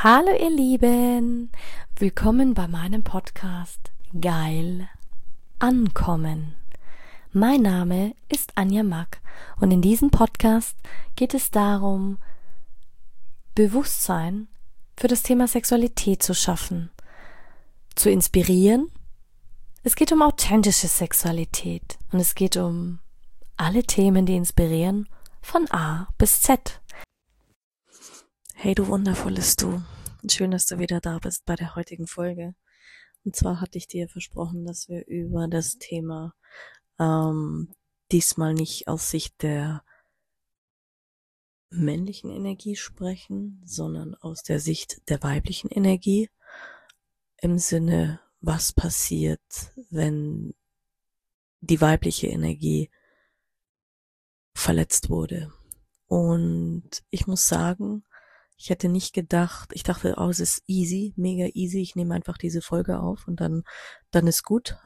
Hallo ihr Lieben, willkommen bei meinem Podcast Geil Ankommen. Mein Name ist Anja Mack und in diesem Podcast geht es darum, Bewusstsein für das Thema Sexualität zu schaffen, zu inspirieren. Es geht um authentische Sexualität und es geht um alle Themen, die inspirieren, von A bis Z. Hey du wundervolles Du, schön, dass du wieder da bist bei der heutigen Folge. Und zwar hatte ich dir versprochen, dass wir über das Thema diesmal nicht aus Sicht der männlichen Energie sprechen, sondern aus der Sicht der weiblichen Energie. Im Sinne, was passiert, wenn die weibliche Energie verletzt wurde. Und ich muss sagen, ich hätte nicht gedacht, ich dachte, es ist easy, mega easy, ich nehme einfach diese Folge auf und dann ist gut.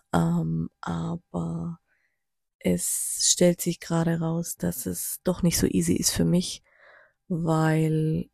Aber es stellt sich gerade raus, dass es doch nicht so easy ist für mich, weil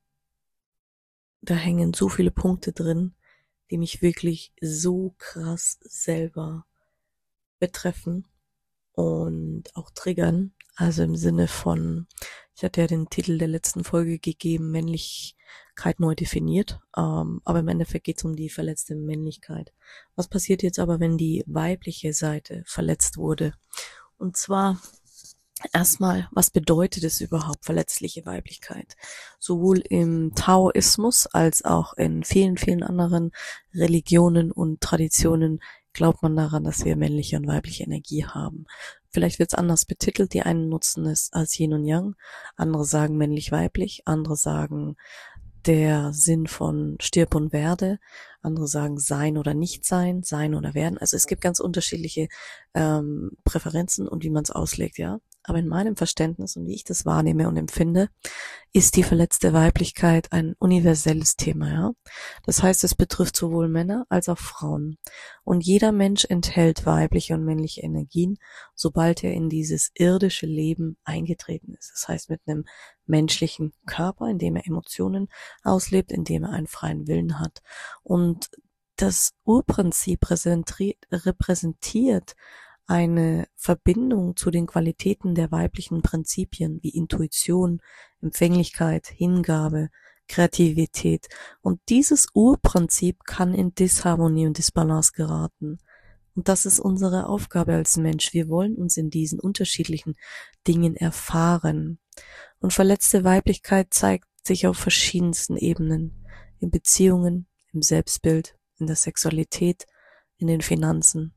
da hängen so viele Punkte drin, die mich wirklich so krass selber betreffen und auch triggern. Also im Sinne von, ich hatte ja den Titel der letzten Folge gegeben, Männlichkeit neu definiert, aber im Endeffekt geht es um die verletzte Männlichkeit. Was passiert jetzt aber, wenn die weibliche Seite verletzt wurde? Und zwar erstmal, was bedeutet es überhaupt, verletzliche Weiblichkeit? Sowohl im Taoismus als auch in vielen, vielen anderen Religionen und Traditionen glaubt man daran, dass wir männliche und weibliche Energie haben. Vielleicht wird es anders betitelt. Die einen nutzen es als Yin und Yang, andere sagen männlich-weiblich, andere sagen der Sinn von stirb und werde, andere sagen sein oder nicht sein, sein oder werden. Also es gibt ganz unterschiedliche Präferenzen und wie man es auslegt, ja. Aber in meinem Verständnis und wie ich das wahrnehme und empfinde, ist die verletzte Weiblichkeit ein universelles Thema, ja. Das heißt, es betrifft sowohl Männer als auch Frauen. Und jeder Mensch enthält weibliche und männliche Energien, sobald er in dieses irdische Leben eingetreten ist. Das heißt, mit einem menschlichen Körper, in dem er Emotionen auslebt, in dem er einen freien Willen hat. Und das Urprinzip repräsentiert eine Verbindung zu den Qualitäten der weiblichen Prinzipien wie Intuition, Empfänglichkeit, Hingabe, Kreativität. Und dieses Urprinzip kann in Disharmonie und Disbalance geraten. Und das ist unsere Aufgabe als Mensch. Wir wollen uns in diesen unterschiedlichen Dingen erfahren. Und verletzte Weiblichkeit zeigt sich auf verschiedensten Ebenen. In Beziehungen, im Selbstbild, in der Sexualität, in den Finanzen.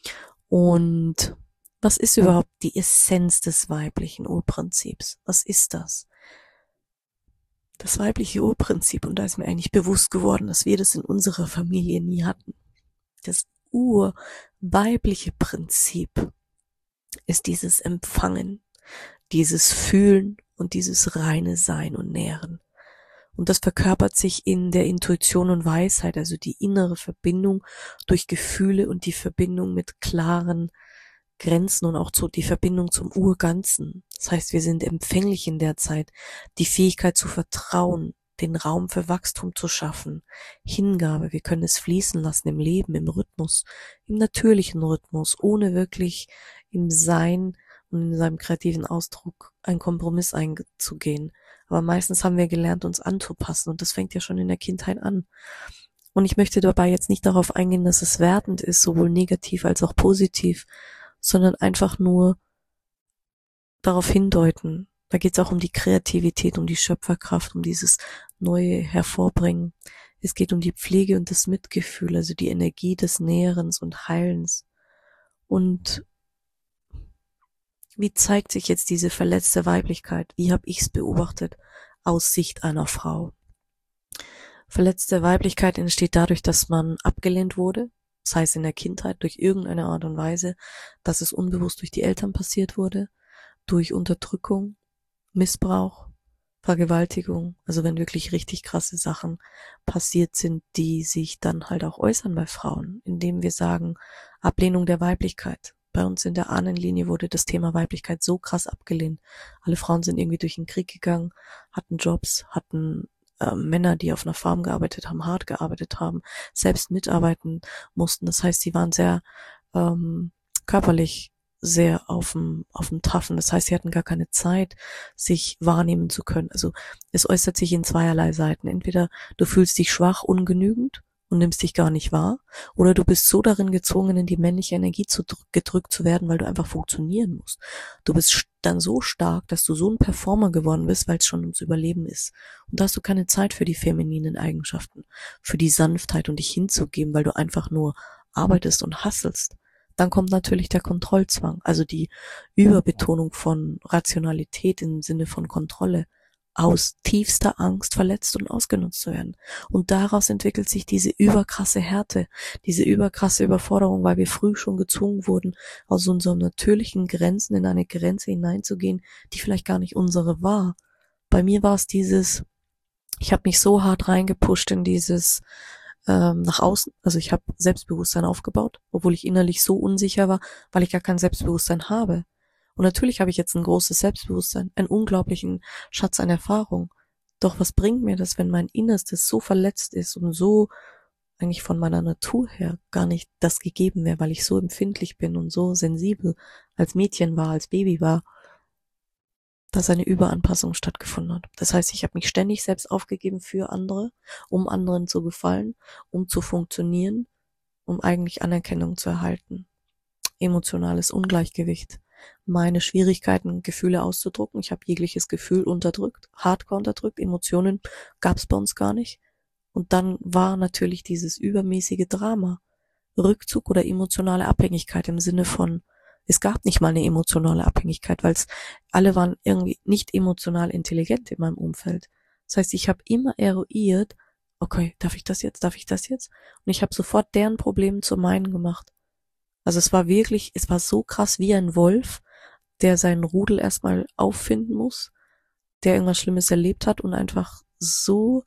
Und was ist überhaupt die Essenz des weiblichen Urprinzips? Was ist das? Das weibliche Urprinzip, und da ist mir eigentlich bewusst geworden, dass wir das in unserer Familie nie hatten. Das urweibliche Prinzip ist dieses Empfangen, dieses Fühlen und dieses reine Sein und Nähren. Und das verkörpert sich in der Intuition und Weisheit, also die innere Verbindung durch Gefühle und die Verbindung mit klaren Grenzen und auch die Verbindung zum Urganzen. Das heißt, wir sind empfänglich in der Zeit, die Fähigkeit zu vertrauen, den Raum für Wachstum zu schaffen, Hingabe, wir können es fließen lassen im Leben, im Rhythmus, im natürlichen Rhythmus, ohne wirklich im Sein und in seinem kreativen Ausdruck einen Kompromiss einzugehen. Aber meistens haben wir gelernt, uns anzupassen und das fängt ja schon in der Kindheit an. Und ich möchte dabei jetzt nicht darauf eingehen, dass es wertend ist, sowohl negativ als auch positiv, sondern einfach nur darauf hindeuten. Da geht es auch um die Kreativität, um die Schöpferkraft, um dieses neue Hervorbringen. Es geht um die Pflege und das Mitgefühl, also die Energie des Nährens und Heilens. Und wie zeigt sich jetzt diese verletzte Weiblichkeit? Wie habe ich es beobachtet aus Sicht einer Frau? Verletzte Weiblichkeit entsteht dadurch, dass man abgelehnt wurde, das heißt in der Kindheit durch irgendeine Art und Weise, dass es unbewusst durch die Eltern passiert wurde, durch Unterdrückung, Missbrauch, Vergewaltigung, also wenn wirklich richtig krasse Sachen passiert sind, die sich dann halt auch äußern bei Frauen, indem wir sagen, Ablehnung der Weiblichkeit. Bei uns in der Ahnenlinie wurde das Thema Weiblichkeit so krass abgelehnt. Alle Frauen sind irgendwie durch den Krieg gegangen, hatten Jobs, hatten Männer, die auf einer Farm gearbeitet haben, hart gearbeitet haben, selbst mitarbeiten mussten. Das heißt, sie waren sehr körperlich sehr auf dem Taffen. Das heißt, sie hatten gar keine Zeit, sich wahrnehmen zu können. Also es äußert sich in zweierlei Seiten. Entweder du fühlst dich schwach, ungenügend und nimmst dich gar nicht wahr, oder du bist so darin gezwungen, in die männliche Energie gedrückt zu werden, weil du einfach funktionieren musst. Du bist dann so stark, dass du so ein Performer geworden bist, weil es schon ums Überleben ist. Und da hast du keine Zeit für die femininen Eigenschaften, für die Sanftheit und dich hinzugeben, weil du einfach nur arbeitest und hasselst. Dann kommt natürlich der Kontrollzwang, also die Überbetonung von Rationalität im Sinne von Kontrolle, aus tiefster Angst verletzt und ausgenutzt zu werden. Und daraus entwickelt sich diese überkrasse Härte, diese überkrasse Überforderung, weil wir früh schon gezwungen wurden, aus unseren natürlichen Grenzen in eine Grenze hineinzugehen, die vielleicht gar nicht unsere war. Bei mir war es ich habe mich so hart reingepusht in dieses nach außen, also ich habe Selbstbewusstsein aufgebaut, obwohl ich innerlich so unsicher war, weil ich gar kein Selbstbewusstsein habe. Und natürlich habe ich jetzt ein großes Selbstbewusstsein, einen unglaublichen Schatz an Erfahrung. Doch was bringt mir das, wenn mein Innerstes so verletzt ist und so eigentlich von meiner Natur her gar nicht das gegeben wäre, weil ich so empfindlich bin und so sensibel als Mädchen war, als Baby war, dass eine Überanpassung stattgefunden hat. Das heißt, ich habe mich ständig selbst aufgegeben für andere, um anderen zu gefallen, um zu funktionieren, um eigentlich Anerkennung zu erhalten. Emotionales Ungleichgewicht. Meine Schwierigkeiten, Gefühle auszudrücken. Ich habe jegliches Gefühl unterdrückt, hardcore unterdrückt. Emotionen gab es bei uns gar nicht. Und dann war natürlich dieses übermäßige Drama, Rückzug oder emotionale Abhängigkeit im Sinne von, es gab nicht mal eine emotionale Abhängigkeit, weil alle waren irgendwie nicht emotional intelligent in meinem Umfeld. Das heißt, ich habe immer eruiert, okay, darf ich das jetzt? Und ich habe sofort deren Probleme zu meinen gemacht. Also es war so krass wie ein Wolf, der seinen Rudel erstmal auffinden muss, der irgendwas Schlimmes erlebt hat und einfach so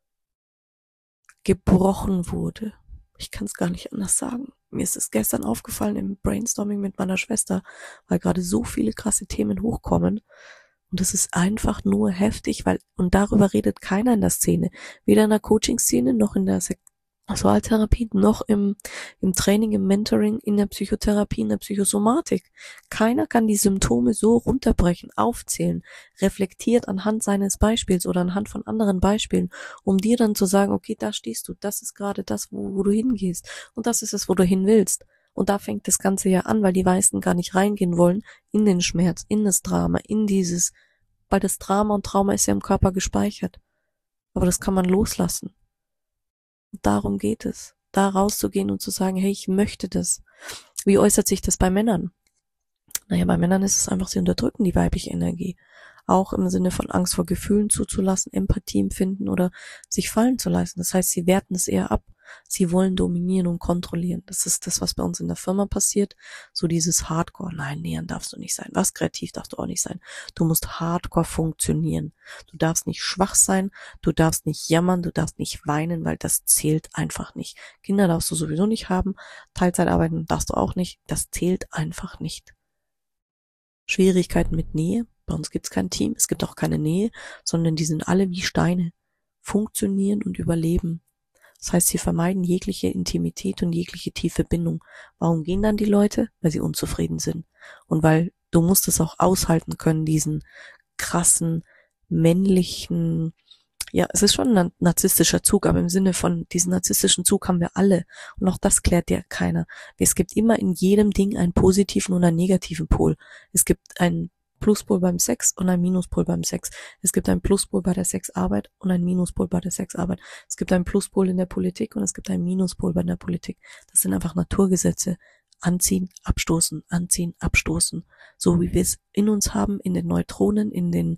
gebrochen wurde. Ich kann es gar nicht anders sagen. Mir ist es gestern aufgefallen im Brainstorming mit meiner Schwester, weil gerade so viele krasse Themen hochkommen. Und das ist einfach nur heftig, und darüber redet keiner in der Szene. Weder in der Coaching-Szene, noch in der Sexualtherapie, noch im Training, im Mentoring, in der Psychotherapie, in der Psychosomatik. Keiner kann die Symptome so runterbrechen, aufzählen, reflektiert anhand seines Beispiels oder anhand von anderen Beispielen, um dir dann zu sagen, okay, da stehst du, das ist gerade das, wo du hingehst, und das ist es, wo du hin willst. Und da fängt das Ganze ja an, weil die meisten gar nicht reingehen wollen in den Schmerz, in das Drama, weil das Drama und Trauma ist ja im Körper gespeichert. Aber das kann man loslassen. Darum geht es, da rauszugehen und zu sagen, hey, ich möchte das. Wie äußert sich das bei Männern? Naja, bei Männern ist es einfach, sie unterdrücken die weibliche Energie. Auch im Sinne von Angst vor Gefühlen zuzulassen, Empathie empfinden oder sich fallen zu lassen. Das heißt, sie werten es eher ab. Sie wollen dominieren und kontrollieren. Das ist das, was bei uns in der Firma passiert. So dieses Hardcore. Nein, nähern darfst du nicht sein. Was kreativ darfst du auch nicht sein. Du musst Hardcore funktionieren. Du darfst nicht schwach sein. Du darfst nicht jammern. Du darfst nicht weinen, weil das zählt einfach nicht. Kinder darfst du sowieso nicht haben. Teilzeit arbeiten darfst du auch nicht. Das zählt einfach nicht. Schwierigkeiten mit Nähe. Bei uns gibt's kein Team. Es gibt auch keine Nähe, sondern die sind alle wie Steine. Funktionieren und überleben. Das heißt, sie vermeiden jegliche Intimität und jegliche tiefe Bindung. Warum gehen dann die Leute? Weil sie unzufrieden sind. Und weil du musst es auch aushalten können, diesen krassen, männlichen, ja, es ist schon ein narzisstischer Zug, aber im Sinne von diesen narzisstischen Zug haben wir alle. Und auch das klärt dir keiner. Es gibt immer in jedem Ding einen positiven und einen negativen Pol. Es gibt einen Pluspol beim Sex und ein Minuspol beim Sex. Es gibt einen Pluspol bei der Sexarbeit und einen Minuspol bei der Sexarbeit. Es gibt einen Pluspol in der Politik und es gibt einen Minuspol bei der Politik. Das sind einfach Naturgesetze. Anziehen, abstoßen, anziehen, abstoßen. So wie wir es in uns haben, in den Neutronen, in den,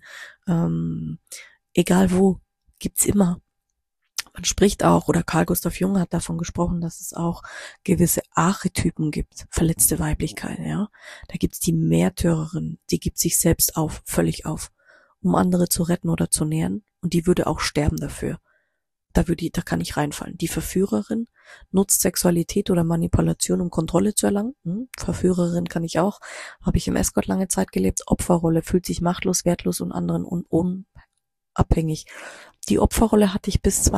egal wo, gibt's immer. Man spricht auch, oder Carl Gustav Jung hat davon gesprochen, dass es auch gewisse Archetypen gibt, verletzte Weiblichkeit, ja. Da gibt's die Märtyrerin, die gibt sich selbst völlig auf, um andere zu retten oder zu nähren, und die würde auch sterben dafür. Da kann ich reinfallen. Die Verführerin nutzt Sexualität oder Manipulation, um Kontrolle zu erlangen. Verführerin kann ich auch. Habe ich im Escort lange Zeit gelebt. Opferrolle, fühlt sich machtlos, wertlos und anderen unabhängig. Die Opferrolle hatte ich bis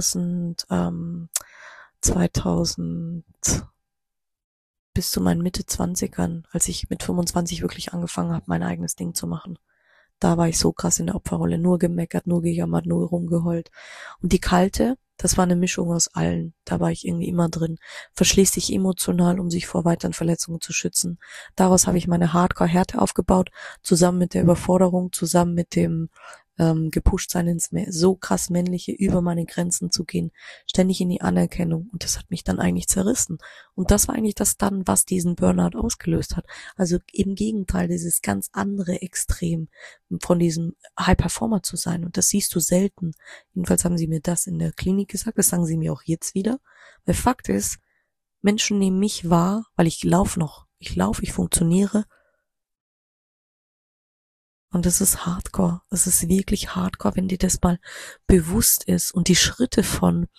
2000 bis zu meinen Mitte 20ern, als ich mit 25 wirklich angefangen habe, mein eigenes Ding zu machen. Da war ich so krass in der Opferrolle, nur gemeckert, nur gejammert, nur rumgeheult. Und die kalte, das war eine Mischung aus allen. Da war ich irgendwie immer drin. Verschließt sich emotional, um sich vor weiteren Verletzungen zu schützen. Daraus habe ich meine Hardcore-Härte aufgebaut, zusammen mit der Überforderung, zusammen mit dem gepusht sein ins so krass männliche, über meine Grenzen zu gehen, ständig in die Anerkennung. Und das hat mich dann eigentlich zerrissen. Und das war eigentlich das dann, was diesen Burnout ausgelöst hat. Also im Gegenteil, dieses ganz andere Extrem von diesem High Performer zu sein. Und das siehst du selten. Jedenfalls haben sie mir das in der Klinik gesagt, das sagen sie mir auch jetzt wieder. Weil Fakt ist, Menschen nehmen mich wahr, weil ich laufe, ich funktioniere. Und das ist Hardcore. Das ist wirklich Hardcore, wenn dir das mal bewusst ist. Und die Schritte von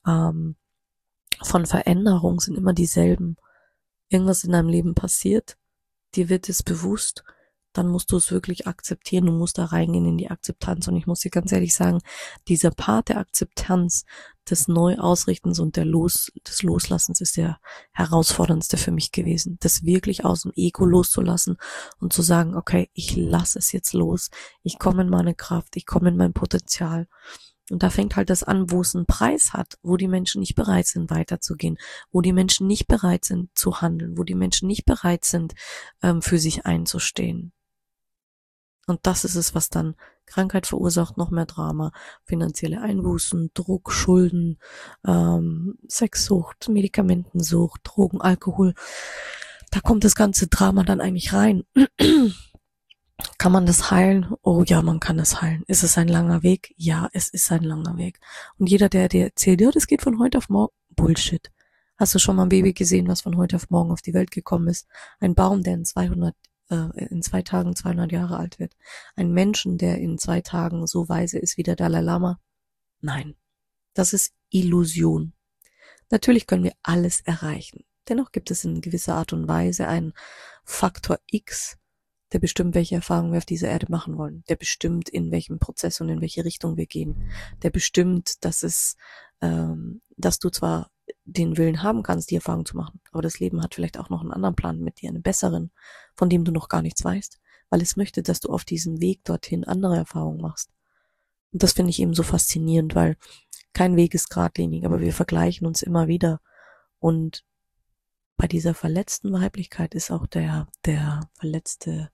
Veränderung sind immer dieselben. Irgendwas in deinem Leben passiert, dir wird es bewusst, dann musst du es wirklich akzeptieren, du musst da reingehen in die Akzeptanz. Und ich muss dir ganz ehrlich sagen, dieser Part der Akzeptanz, des Neuausrichtens und des Loslassens ist der herausforderndste für mich gewesen. Das wirklich aus dem Ego loszulassen und zu sagen, okay, ich lasse es jetzt los, ich komme in meine Kraft, ich komme in mein Potenzial. Und da fängt halt das an, wo es einen Preis hat, wo die Menschen nicht bereit sind, weiterzugehen, wo die Menschen nicht bereit sind zu handeln, wo die Menschen nicht bereit sind, für sich einzustehen. Und das ist es, was dann Krankheit verursacht, noch mehr Drama, finanzielle Einbußen, Druck, Schulden, Sexsucht, Medikamentensucht, Drogen, Alkohol. Da kommt das ganze Drama dann eigentlich rein. Kann man das heilen? Oh ja, man kann es heilen. Ist es ein langer Weg? Ja, es ist ein langer Weg. Und jeder, der dir erzählt, ja, das geht von heute auf morgen, Bullshit. Hast du schon mal ein Baby gesehen, was von heute auf morgen auf die Welt gekommen ist? Ein Baum, der in 2 Tagen 200 Jahre alt wird. Ein Menschen, der in 2 Tagen so weise ist wie der Dalai Lama? Nein. Das ist Illusion. Natürlich können wir alles erreichen. Dennoch gibt es in gewisser Art und Weise einen Faktor X, der bestimmt, welche Erfahrungen wir auf dieser Erde machen wollen. Der bestimmt, in welchem Prozess und in welche Richtung wir gehen. Der bestimmt, dass du zwar den Willen haben kannst, die Erfahrung zu machen, aber das Leben hat vielleicht auch noch einen anderen Plan mit dir, einen besseren, von dem du noch gar nichts weißt, weil es möchte, dass du auf diesem Weg dorthin andere Erfahrungen machst. Und das finde ich eben so faszinierend, weil kein Weg ist geradlinig, aber wir vergleichen uns immer wieder. Und bei dieser verletzten Weiblichkeit ist auch der verletzte,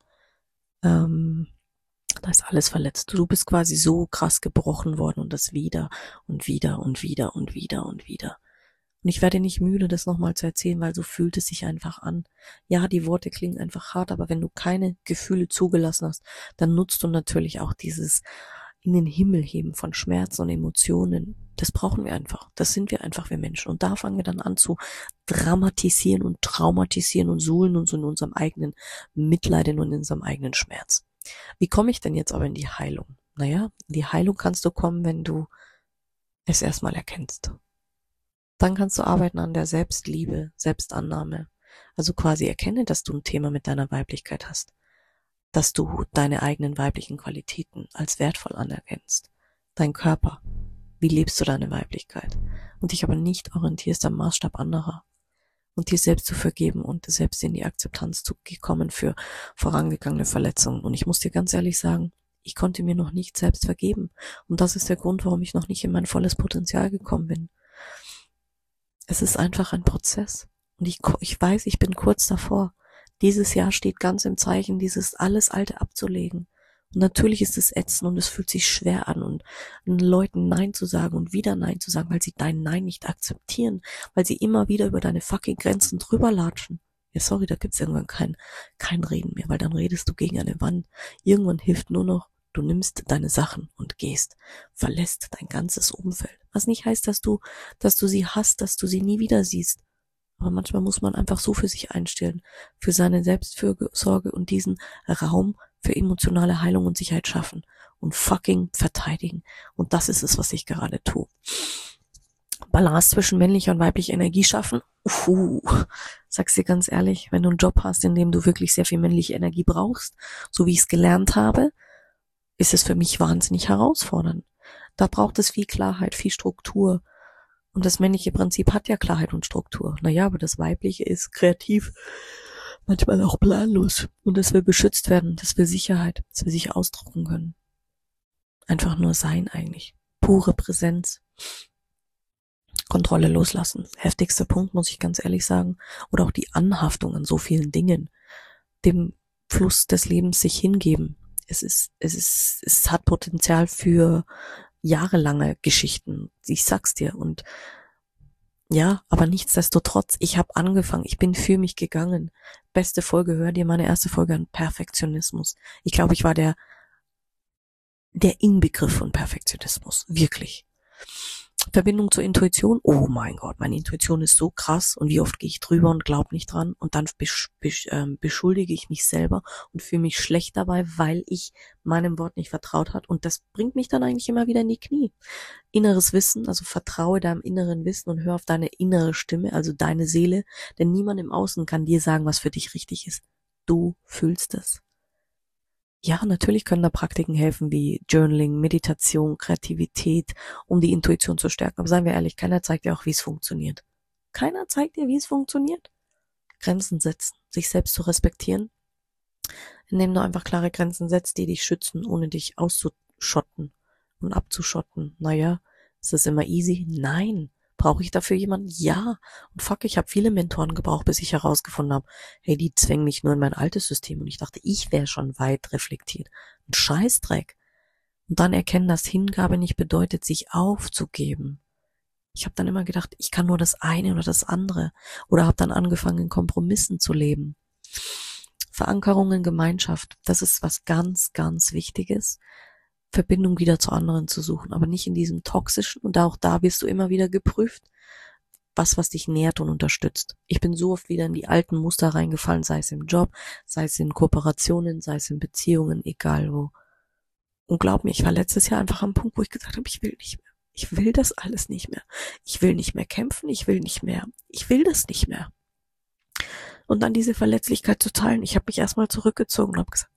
da ist alles verletzt. Du bist quasi so krass gebrochen worden und das wieder und wieder und wieder und wieder und wieder. Und ich werde nicht müde, das nochmal zu erzählen, weil so fühlt es sich einfach an. Ja, die Worte klingen einfach hart, aber wenn du keine Gefühle zugelassen hast, dann nutzt du natürlich auch dieses in den Himmel heben von Schmerzen und Emotionen. Das brauchen wir einfach. Das sind wir einfach, wir Menschen. Und da fangen wir dann an zu dramatisieren und traumatisieren und suhlen uns in unserem eigenen Mitleid und in unserem eigenen Schmerz. Wie komme ich denn jetzt aber in die Heilung? Naja, in die Heilung kannst du kommen, wenn du es erstmal erkennst. Dann kannst du arbeiten an der Selbstliebe, Selbstannahme. Also quasi erkenne, dass du ein Thema mit deiner Weiblichkeit hast. Dass du deine eigenen weiblichen Qualitäten als wertvoll anerkennst. Dein Körper. Wie lebst du deine Weiblichkeit? Und dich aber nicht orientierst am Maßstab anderer. Und dir selbst zu vergeben und selbst in die Akzeptanz zu kommen für vorangegangene Verletzungen. Und ich muss dir ganz ehrlich sagen, ich konnte mir noch nicht selbst vergeben. Und das ist der Grund, warum ich noch nicht in mein volles Potenzial gekommen bin. Es ist einfach ein Prozess. Und ich weiß, ich bin kurz davor. Dieses Jahr steht ganz im Zeichen, dieses alles Alte abzulegen. Und natürlich ist es ätzend und es fühlt sich schwer an und Leuten Nein zu sagen und wieder Nein zu sagen, weil sie dein Nein nicht akzeptieren, weil sie immer wieder über deine fucking Grenzen drüber latschen. Ja, sorry, da gibt's irgendwann kein Reden mehr, weil dann redest du gegen eine Wand. Irgendwann hilft nur noch, du nimmst deine Sachen und gehst, verlässt dein ganzes Umfeld. Was nicht heißt, dass du sie hasst, dass du sie nie wieder siehst. Aber manchmal muss man einfach so für sich einstellen, für seine Selbstfürsorge und diesen Raum für emotionale Heilung und Sicherheit schaffen und fucking verteidigen. Und das ist es, was ich gerade tue. Balance zwischen männlicher und weiblicher Energie schaffen. Sag's dir ganz ehrlich, wenn du einen Job hast, in dem du wirklich sehr viel männliche Energie brauchst, so wie ich es gelernt habe, ist es für mich wahnsinnig herausfordernd. Da braucht es viel Klarheit, viel Struktur. Und das männliche Prinzip hat ja Klarheit und Struktur. Naja, aber das weibliche ist kreativ, manchmal auch planlos. Und das will beschützt werden, das will Sicherheit, das will sich ausdrucken können. Einfach nur sein eigentlich. Pure Präsenz. Kontrolle loslassen. Heftigster Punkt, muss ich ganz ehrlich sagen. Oder auch die Anhaftung an so vielen Dingen. Dem Fluss des Lebens sich hingeben. Es hat Potenzial für jahrelange Geschichten. Ich sag's dir. Und ja, aber nichtsdestotrotz, ich habe angefangen, ich bin für mich gegangen. Beste Folge, hör dir meine erste Folge an, Perfektionismus. Ich glaube, ich war der Inbegriff von Perfektionismus. Wirklich. Verbindung zur Intuition, oh mein Gott, meine Intuition ist so krass und wie oft gehe ich drüber und glaube nicht dran und dann beschuldige ich mich selber und fühle mich schlecht dabei, weil ich meinem Wort nicht vertraut hat und das bringt mich dann eigentlich immer wieder in die Knie. Inneres Wissen, also vertraue deinem inneren Wissen und hör auf deine innere Stimme, also deine Seele, denn niemand im Außen kann dir sagen, was für dich richtig ist. Du fühlst es. Ja, natürlich können da Praktiken helfen wie Journaling, Meditation, Kreativität, um die Intuition zu stärken. Aber seien wir ehrlich, keiner zeigt dir auch, wie es funktioniert. Keiner zeigt dir, wie es funktioniert. Grenzen setzen, sich selbst zu respektieren, indem du einfach klare Grenzen setzt, die dich schützen, ohne dich auszuschotten und abzuschotten. Naja, ist das immer easy? Nein. Brauche ich dafür jemanden? Ja. Und fuck, ich habe viele Mentoren gebraucht, bis ich herausgefunden habe, hey, die zwängen mich nur in mein altes System. Und ich dachte, ich wäre schon weit reflektiert. Ein Scheißdreck. Und dann erkennen, dass Hingabe nicht bedeutet, sich aufzugeben. Ich habe dann immer gedacht, ich kann nur das eine oder das andere. Oder habe dann angefangen, in Kompromissen zu leben. Verankerung in Gemeinschaft, das ist was ganz, ganz Wichtiges. Verbindung wieder zu anderen zu suchen, aber nicht in diesem toxischen und auch da wirst du immer wieder geprüft, was dich nährt und unterstützt. Ich bin so oft wieder in die alten Muster reingefallen, sei es im Job, sei es in Kooperationen, sei es in Beziehungen, egal wo. Und glaub mir, ich war letztes Jahr einfach am Punkt, wo ich gesagt habe, ich will nicht mehr. Ich will das alles nicht mehr. Ich will nicht mehr kämpfen, ich will das nicht mehr. Und dann diese Verletzlichkeit zu teilen. Ich habe mich erstmal zurückgezogen und habe gesagt,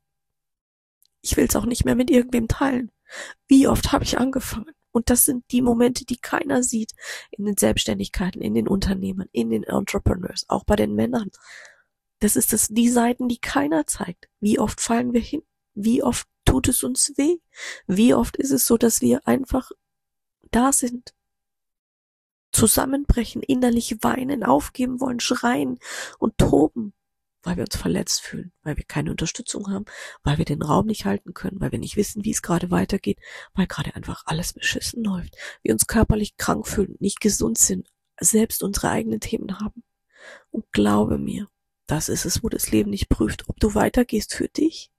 ich will es auch nicht mehr mit irgendwem teilen. Wie oft habe ich angefangen? Und das sind die Momente, die keiner sieht in den Selbstständigkeiten, in den Unternehmen, in den Entrepreneurs, auch bei den Männern. Das ist die Seiten, die keiner zeigt. Wie oft fallen wir hin? Wie oft tut es uns weh? Wie oft ist es so, dass wir einfach da sind, zusammenbrechen, innerlich weinen, aufgeben wollen, schreien und toben, weil wir uns verletzt fühlen, weil wir keine Unterstützung haben, weil wir den Raum nicht halten können, weil wir nicht wissen, wie es gerade weitergeht, weil gerade einfach alles beschissen läuft, wir uns körperlich krank fühlen, nicht gesund sind, selbst unsere eigenen Themen haben. Und glaube mir, das ist es, wo das Leben nicht prüft, ob du weitergehst für dich,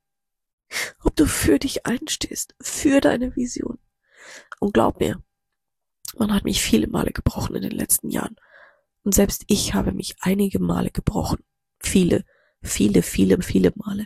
ob du für dich einstehst, für deine Vision. Und glaub mir, man hat mich viele Male gebrochen in den letzten Jahren. Und selbst ich habe mich einige Male gebrochen. Viele Male.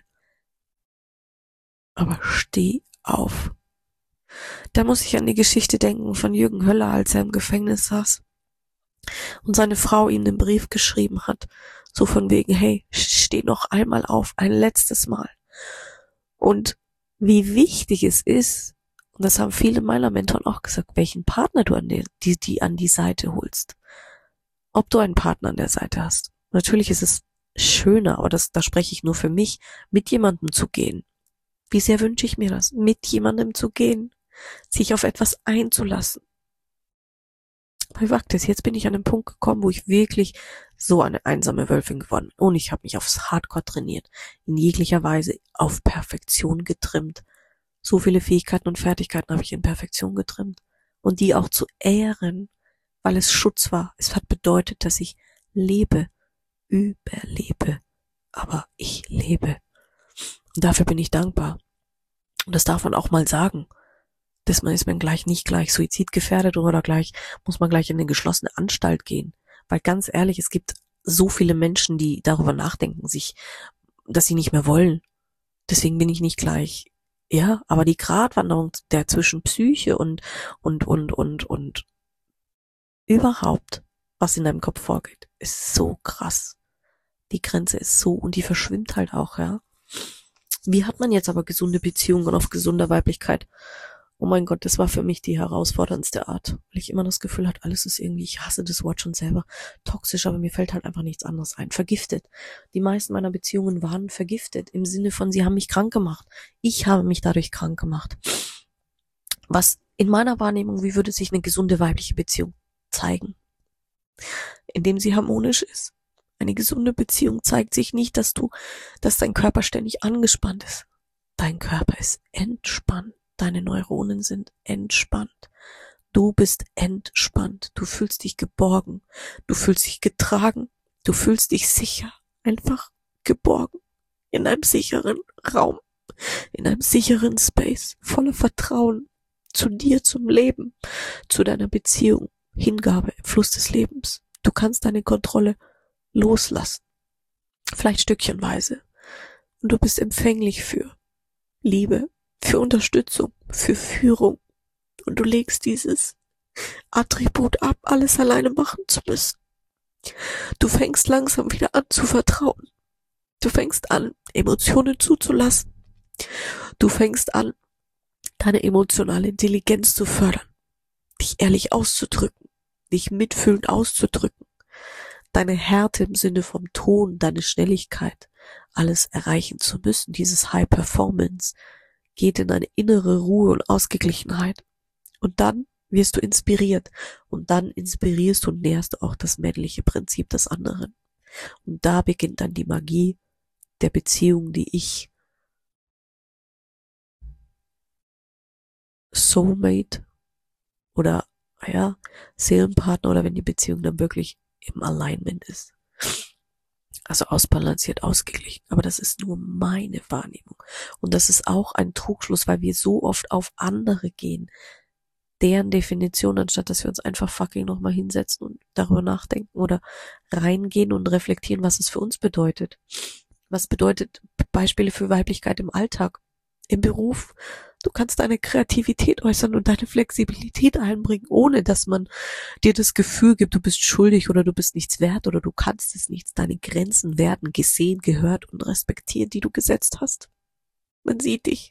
Aber steh auf. Da muss ich an die Geschichte denken von Jürgen Höller, als er im Gefängnis saß und seine Frau ihm den Brief geschrieben hat, so von wegen, hey, steh noch einmal auf, ein letztes Mal. Und wie wichtig es ist, und das haben viele meiner Mentoren auch gesagt, welchen Partner du an die Seite holst. Ob du einen Partner an der Seite hast. Natürlich ist es schöner, aber da spreche ich nur für mich, mit jemandem zu gehen. Wie sehr wünsche ich mir das, mit jemandem zu gehen, sich auf etwas einzulassen. Bei Waktis, jetzt bin ich an den Punkt gekommen, wo ich wirklich so eine einsame Wölfin geworden bin. Und ich habe mich aufs Hardcore trainiert, in jeglicher Weise auf Perfektion getrimmt. So viele Fähigkeiten und Fertigkeiten habe ich in Perfektion getrimmt. Und die auch zu ehren, weil es Schutz war. Es hat bedeutet, dass ich lebe, überlebe. Aber ich lebe. Und dafür bin ich dankbar. Und das darf man auch mal sagen. Dass man ist man nicht gleich suizidgefährdet oder muss man gleich in eine geschlossene Anstalt gehen. Weil ganz ehrlich, es gibt so viele Menschen, die darüber nachdenken, dass sie nicht mehr wollen. Deswegen bin ich nicht gleich, ja, aber die Gratwanderung der zwischen Psyche und überhaupt, was in deinem Kopf vorgeht, ist so krass. Die Grenze ist so, und die verschwimmt halt auch, ja. Wie hat man jetzt aber gesunde Beziehungen auf gesunder Weiblichkeit? Oh mein Gott, das war für mich die herausforderndste Art, weil ich immer das Gefühl hatte, alles ist irgendwie, ich hasse das Wort schon selber, toxisch, aber mir fällt halt einfach nichts anderes ein. Vergiftet. Die meisten meiner Beziehungen waren vergiftet, im Sinne von, sie haben mich krank gemacht. Ich habe mich dadurch krank gemacht. Was in meiner Wahrnehmung, wie würde sich eine gesunde weibliche Beziehung zeigen? Indem sie harmonisch ist. Eine gesunde Beziehung zeigt sich nicht, dass dein Körper ständig angespannt ist. Dein Körper ist entspannt. Deine Neuronen sind entspannt. Du bist entspannt. Du fühlst dich geborgen. Du fühlst dich getragen. Du fühlst dich sicher. Einfach geborgen. In einem sicheren Raum. In einem sicheren Space. Voller Vertrauen. Zu dir, zum Leben. Zu deiner Beziehung. Hingabe im Fluss des Lebens. Du kannst deine Kontrolle loslassen. Vielleicht stückchenweise. Und du bist empfänglich für Liebe, für Unterstützung, für Führung. Und du legst dieses Attribut ab, alles alleine machen zu müssen. Du fängst langsam wieder an zu vertrauen. Du fängst an, Emotionen zuzulassen. Du fängst an, deine emotionale Intelligenz zu fördern. Dich ehrlich auszudrücken. Dich mitfühlend auszudrücken. Deine Härte im Sinne vom Ton, deine Schnelligkeit, alles erreichen zu müssen, dieses High Performance, geht in eine innere Ruhe und Ausgeglichenheit. Und dann wirst du inspiriert. Und dann inspirierst und nährst auch das männliche Prinzip des anderen. Und da beginnt dann die Magie der Beziehung, die ich Soulmate oder, Seelenpartner, oder wenn die Beziehung dann wirklich im Alignment ist. Also ausbalanciert, ausgeglichen. Aber das ist nur meine Wahrnehmung. Und das ist auch ein Trugschluss, weil wir so oft auf andere gehen. Deren Definition, anstatt dass wir uns einfach fucking nochmal hinsetzen und darüber nachdenken oder reingehen und reflektieren, was es für uns bedeutet. Was bedeutet Beispiele für Weiblichkeit im Alltag, im Beruf? Du kannst deine Kreativität äußern und deine Flexibilität einbringen, ohne dass man dir das Gefühl gibt, du bist schuldig oder du bist nichts wert oder du kannst es nichts. Deine Grenzen werden gesehen, gehört und respektiert, die du gesetzt hast. Man sieht dich.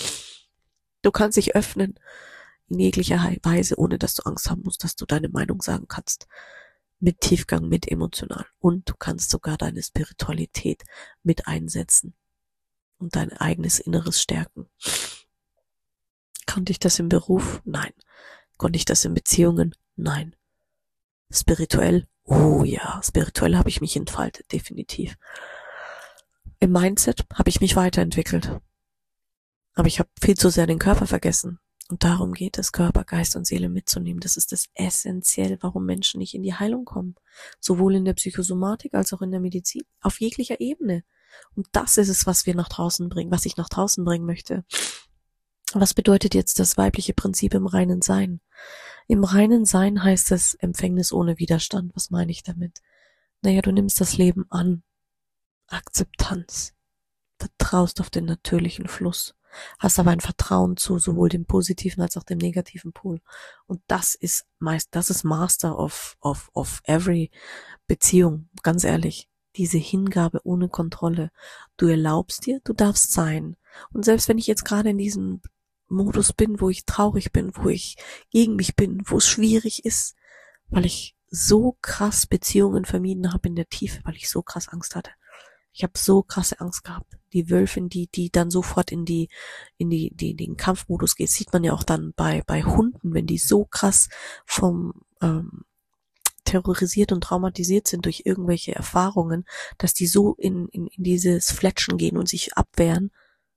Du kannst dich öffnen in jeglicher Weise, ohne dass du Angst haben musst, dass du deine Meinung sagen kannst. Mit Tiefgang, mit emotional. Und du kannst sogar deine Spiritualität mit einsetzen und dein eigenes Inneres stärken. Konnte ich das im Beruf? Nein. Konnte ich das in Beziehungen? Nein. Spirituell? Oh ja, spirituell habe ich mich entfaltet, definitiv. Im Mindset habe ich mich weiterentwickelt. Aber ich habe viel zu sehr den Körper vergessen. Und darum geht es, Körper, Geist und Seele mitzunehmen. Das ist das Essentiell, warum Menschen nicht in die Heilung kommen. Sowohl in der Psychosomatik als auch in der Medizin. Auf jeglicher Ebene. Und das ist es, was wir nach draußen bringen, was ich nach draußen bringen möchte. Was bedeutet jetzt das weibliche Prinzip im reinen Sein? Im reinen Sein heißt es Empfängnis ohne Widerstand. Was meine ich damit? Naja, du nimmst das Leben an. Akzeptanz. Vertraust auf den natürlichen Fluss. Hast aber ein Vertrauen zu sowohl dem positiven als auch dem negativen Pol. Und das ist Master of every Beziehung. Ganz ehrlich. Diese Hingabe ohne Kontrolle. Du erlaubst dir, du darfst sein. Und selbst wenn ich jetzt gerade in diesem Modus bin, wo ich traurig bin, wo ich gegen mich bin, wo es schwierig ist, weil ich so krass Beziehungen vermieden habe in der Tiefe, weil ich so krass Angst hatte. Ich habe so krasse Angst gehabt. Die Wölfin, die dann sofort in den Kampfmodus geht, sieht man ja auch dann bei Hunden, wenn die so krass vom terrorisiert und traumatisiert sind durch irgendwelche Erfahrungen, dass die so in dieses Fletschen gehen und sich abwehren,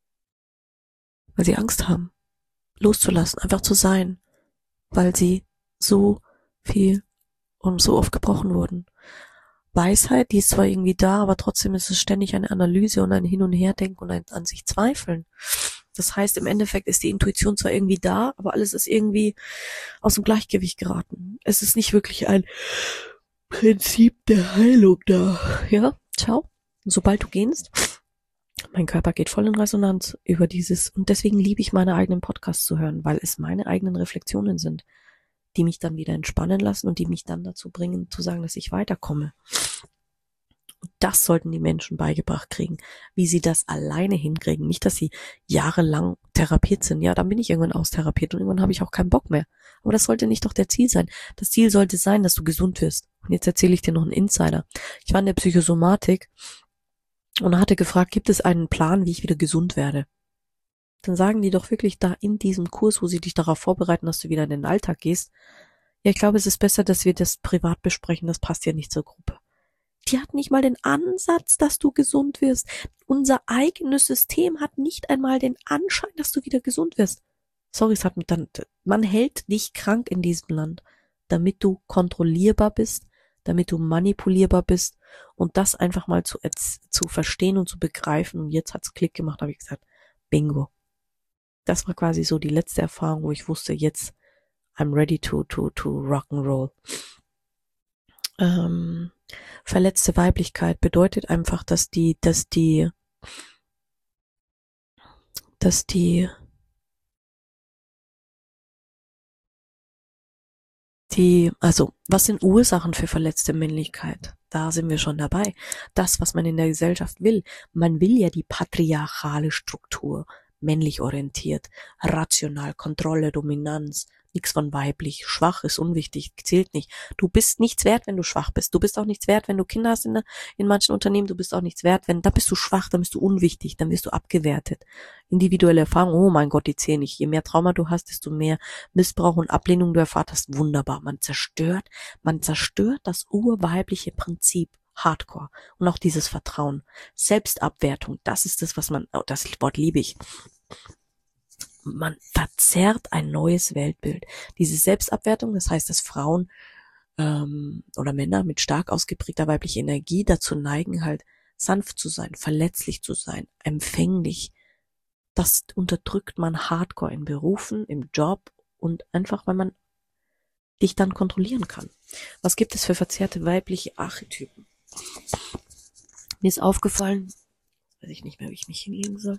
weil sie Angst haben, loszulassen, einfach zu sein, weil sie so viel und so oft gebrochen wurden. Weisheit, die ist zwar irgendwie da, aber trotzdem ist es ständig eine Analyse und ein Hin- und Herdenken und ein an sich Zweifeln. Das heißt, im Endeffekt ist die Intuition zwar irgendwie da, aber alles ist irgendwie aus dem Gleichgewicht geraten. Es ist nicht wirklich ein Prinzip der Heilung da. Ja, ciao. Und sobald du gehst, mein Körper geht voll in Resonanz über dieses, und deswegen liebe ich meine eigenen Podcasts zu hören, weil es meine eigenen Reflexionen sind, die mich dann wieder entspannen lassen und die mich dann dazu bringen, zu sagen, dass ich weiterkomme. Und das sollten die Menschen beigebracht kriegen, wie sie das alleine hinkriegen. Nicht, dass sie jahrelang therapiert sind. Ja, dann bin ich irgendwann austherapiert und irgendwann habe ich auch keinen Bock mehr. Aber das sollte nicht doch der Ziel sein. Das Ziel sollte sein, dass du gesund wirst. Und jetzt erzähle ich dir noch einen Insider. Ich war in der Psychosomatik und hatte gefragt, gibt es einen Plan, wie ich wieder gesund werde? Dann sagen die doch wirklich da in diesem Kurs, wo sie dich darauf vorbereiten, dass du wieder in den Alltag gehst, ja, ich glaube, es ist besser, dass wir das privat besprechen, das passt ja nicht zur Gruppe. Die hat nicht mal den Ansatz, dass du gesund wirst. Unser eigenes System hat nicht einmal den Anschein, dass du wieder gesund wirst. Sorry, es hat man hält dich krank in diesem Land, damit du kontrollierbar bist, damit du manipulierbar bist und das einfach mal zu verstehen und zu begreifen. Und jetzt hat's Klick gemacht, habe ich gesagt, bingo. Das war quasi so die letzte Erfahrung, wo ich wusste, jetzt I'm ready to rock and roll. Verletzte Weiblichkeit bedeutet einfach, dass also, was sind Ursachen für verletzte Männlichkeit? Da sind wir schon dabei. Das, was man in der Gesellschaft will. Man will ja die patriarchale Struktur, männlich orientiert, rational, Kontrolle, Dominanz, nichts von weiblich, schwach ist unwichtig, zählt nicht. Du bist nichts wert, wenn du schwach bist. Du bist auch nichts wert, wenn du Kinder hast in manchen Unternehmen. Du bist auch nichts wert, da bist du schwach, dann bist du unwichtig, dann wirst du abgewertet. Individuelle Erfahrung, oh mein Gott, die zählen nicht. Je mehr Trauma du hast, desto mehr Missbrauch und Ablehnung du erfahrt hast. Wunderbar. Man zerstört das urweibliche Prinzip. Hardcore. Und auch dieses Vertrauen. Selbstabwertung, das ist das, das Wort liebe ich. Man verzerrt ein neues Weltbild. Diese Selbstabwertung, das heißt, dass Frauen oder Männer mit stark ausgeprägter weiblicher Energie dazu neigen, halt sanft zu sein, verletzlich zu sein, empfänglich. Das unterdrückt man hardcore in Berufen, im Job und einfach, weil man dich dann kontrollieren kann. Was gibt es für verzerrte weibliche Archetypen? Mir ist aufgefallen, weiß ich nicht mehr, wie ich mich hinlegen soll.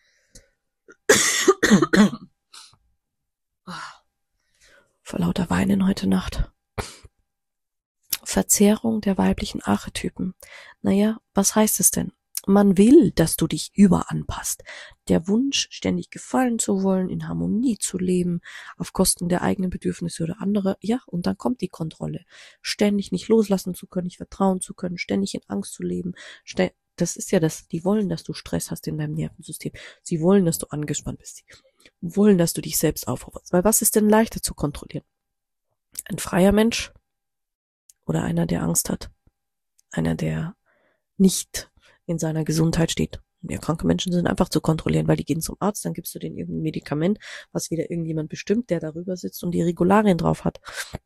Vor lauter Weinen heute Nacht. Verzerrung der weiblichen Archetypen. Naja, was heißt es denn? Man will, dass du dich überanpasst. Der Wunsch, ständig gefallen zu wollen, in Harmonie zu leben, auf Kosten der eigenen Bedürfnisse oder andere. Ja, und dann kommt die Kontrolle. Ständig nicht loslassen zu können, nicht vertrauen zu können, ständig in Angst zu leben. Das ist ja das, die wollen, dass du Stress hast in deinem Nervensystem. Sie wollen, dass du angespannt bist. Sie wollen, dass du dich selbst aufopferst. Weil was ist denn leichter zu kontrollieren? Ein freier Mensch oder einer, der Angst hat? Einer, der nicht in seiner Gesundheit steht. Ja, kranke Menschen sind einfach zu kontrollieren, weil die gehen zum Arzt, dann gibst du denen irgendein Medikament, was wieder irgendjemand bestimmt, der darüber sitzt und die Regularien drauf hat.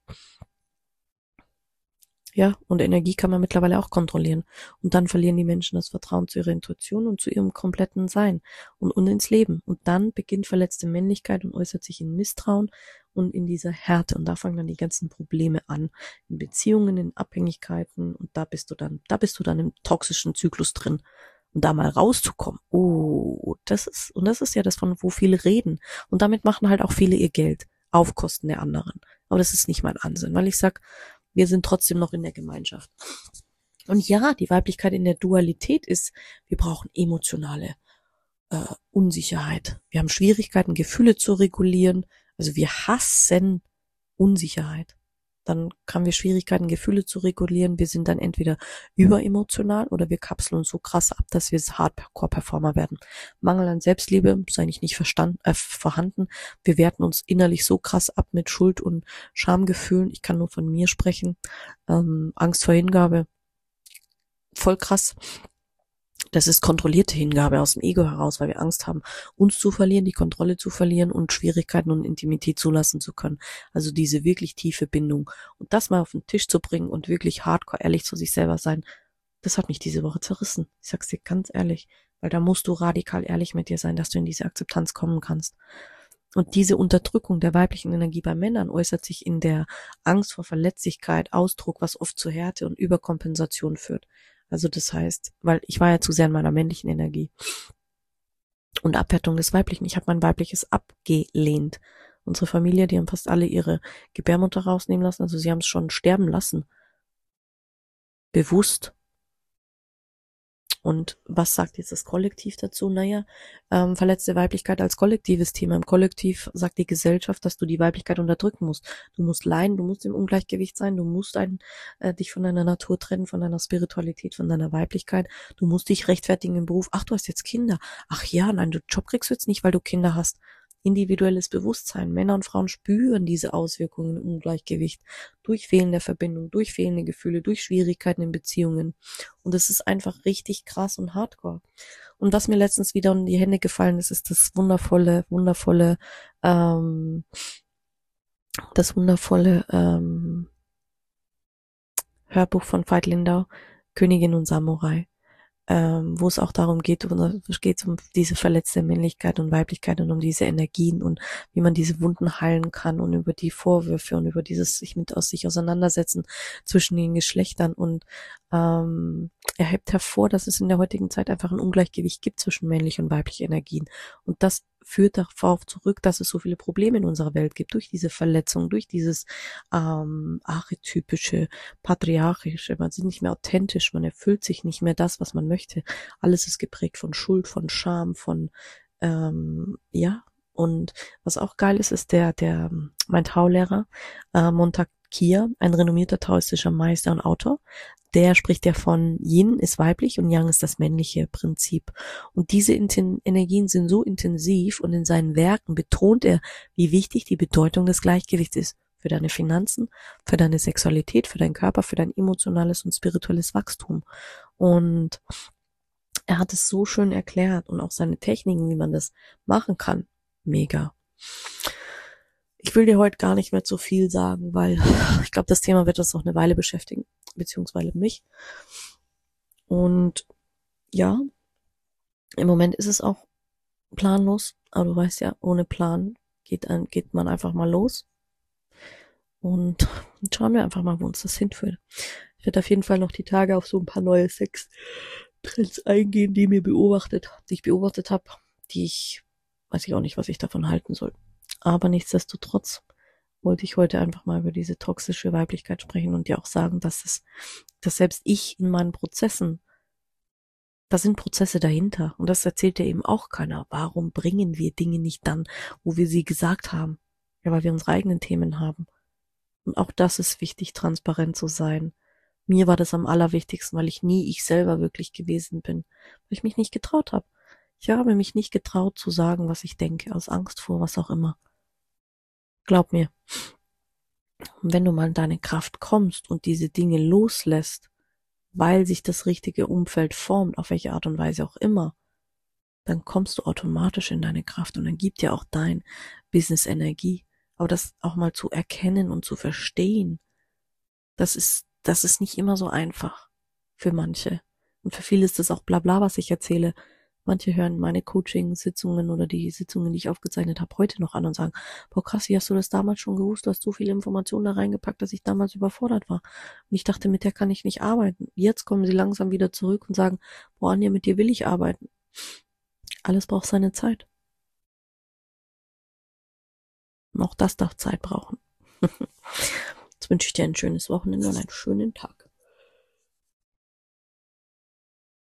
Ja, und Energie kann man mittlerweile auch kontrollieren. Und dann verlieren die Menschen das Vertrauen zu ihrer Intuition und zu ihrem kompletten Sein und ins Leben. Und dann beginnt verletzte Männlichkeit und äußert sich in Misstrauen und in dieser Härte. Und da fangen dann die ganzen Probleme an. In Beziehungen, in Abhängigkeiten. Und da bist du dann im toxischen Zyklus drin. Und da mal rauszukommen. Oh, das ist ja das, von wo viele reden. Und damit machen halt auch viele ihr Geld. Auf Kosten der anderen. Aber das ist nicht mein Ansinn, weil ich sag, wir sind trotzdem noch in der Gemeinschaft. Und ja, die Weiblichkeit in der Dualität ist, wir brauchen emotionale Unsicherheit. Wir haben Schwierigkeiten, Gefühle zu regulieren. Also wir hassen Unsicherheit. Dann haben wir Schwierigkeiten, Gefühle zu regulieren. Wir sind dann entweder überemotional oder wir kapseln uns so krass ab, dass wir Hardcore-Performer werden. Mangel an Selbstliebe ist eigentlich nicht vorhanden. Wir werten uns innerlich so krass ab mit Schuld- und Schamgefühlen. Ich kann nur von mir sprechen. Angst vor Hingabe. Voll krass. Das ist kontrollierte Hingabe aus dem Ego heraus, weil wir Angst haben, uns zu verlieren, die Kontrolle zu verlieren und Schwierigkeiten und Intimität zulassen zu können. Also diese wirklich tiefe Bindung. Und das mal auf den Tisch zu bringen und wirklich hardcore ehrlich zu sich selber sein, das hat mich diese Woche zerrissen. Ich sag's dir ganz ehrlich. Weil da musst du radikal ehrlich mit dir sein, dass du in diese Akzeptanz kommen kannst. Und diese Unterdrückung der weiblichen Energie bei Männern äußert sich in der Angst vor Verletzlichkeit, Ausdruck, was oft zu Härte und Überkompensation führt. Also das heißt, weil ich war ja zu sehr in meiner männlichen Energie. Und Abwertung des Weiblichen. Ich habe mein Weibliches abgelehnt. Unsere Familie, die haben fast alle ihre Gebärmutter rausnehmen lassen. Also sie haben es schon sterben lassen. Bewusst. Und was sagt jetzt das Kollektiv dazu? Naja, verletzte Weiblichkeit als kollektives Thema. Im Kollektiv sagt die Gesellschaft, dass du die Weiblichkeit unterdrücken musst. Du musst leiden, du musst im Ungleichgewicht sein, du musst dich von deiner Natur trennen, von deiner Spiritualität, von deiner Weiblichkeit. Du musst dich rechtfertigen im Beruf. Ach, du hast jetzt Kinder. Ach ja, nein, du Job kriegst du jetzt nicht, weil du Kinder hast. Individuelles Bewusstsein. Männer und Frauen spüren diese Auswirkungen im Ungleichgewicht durch fehlende Verbindung, durch fehlende Gefühle, durch Schwierigkeiten in Beziehungen. Und es ist einfach richtig krass und hardcore. Und was mir letztens wieder in die Hände gefallen ist, ist ähm, das wundervolle Hörbuch von Veit Lindau, Königin und Samurai, wo es auch darum geht, um diese verletzte Männlichkeit und Weiblichkeit und um diese Energien und wie man diese Wunden heilen kann und über die Vorwürfe und über dieses sich auseinandersetzen zwischen den Geschlechtern. Und er hebt hervor, dass es in der heutigen Zeit einfach ein Ungleichgewicht gibt zwischen männlich und weiblichen Energien. Und das führt darauf zurück, dass es so viele Probleme in unserer Welt gibt, durch diese Verletzung, durch dieses archetypische, patriarchische, man ist nicht mehr authentisch, man erfüllt sich nicht mehr das, was man möchte. Alles ist geprägt von Schuld, von Scham, von ja. Und was auch geil ist, ist mein Taolehrer, Montag Kia, ein renommierter taoistischer Meister und Autor. Der spricht ja von Yin ist weiblich und Yang ist das männliche Prinzip. Und diese Energien sind so intensiv und in seinen Werken betont er, wie wichtig die Bedeutung des Gleichgewichts ist für deine Finanzen, für deine Sexualität, für deinen Körper, für dein emotionales und spirituelles Wachstum. Und er hat es so schön erklärt und auch seine Techniken, wie man das machen kann. Mega. Ich will dir heute gar nicht mehr zu viel sagen, weil ich glaube, das Thema wird uns noch eine Weile beschäftigen, beziehungsweise mich. Und ja, im Moment ist es auch planlos, aber du weißt ja, ohne Plan geht man einfach mal los. Und schauen wir einfach mal, wo uns das hinführt. Ich werde auf jeden Fall noch die Tage auf so ein paar neue Sex-Trends eingehen, die ich beobachtet habe, weiß ich auch nicht, was ich davon halten soll. Aber nichtsdestotrotz wollte ich heute einfach mal über diese toxische Weiblichkeit sprechen und dir auch sagen, dass selbst ich in meinen Prozessen, da sind Prozesse dahinter und das erzählt dir eben auch keiner. Warum bringen wir Dinge nicht dann, wo wir sie gesagt haben? Ja, weil wir unsere eigenen Themen haben. Und auch das ist wichtig, transparent zu sein. Mir war das am allerwichtigsten, weil ich nie ich selber wirklich gewesen bin, weil ich mich nicht getraut habe. Ich habe mich nicht getraut zu sagen, was ich denke, aus Angst vor was auch immer. Glaub mir. Und wenn du mal in deine Kraft kommst und diese Dinge loslässt, weil sich das richtige Umfeld formt, auf welche Art und Weise auch immer, dann kommst du automatisch in deine Kraft und dann gibt dir auch dein Business Energie. Aber das auch mal zu erkennen und zu verstehen, das ist nicht immer so einfach für manche. Und für viele ist das auch Blabla, was ich erzähle. Manche hören meine Coaching-Sitzungen oder die Sitzungen, die ich aufgezeichnet habe, heute noch an und sagen, boah krass, wie hast du das damals schon gewusst? Du hast so viele Informationen da reingepackt, dass ich damals überfordert war. Und ich dachte, mit der kann ich nicht arbeiten. Jetzt kommen sie langsam wieder zurück und sagen, boah Anja, mit dir will ich arbeiten. Alles braucht seine Zeit. Und auch das darf Zeit brauchen. Jetzt wünsche ich dir ein schönes Wochenende und einen schönen Tag.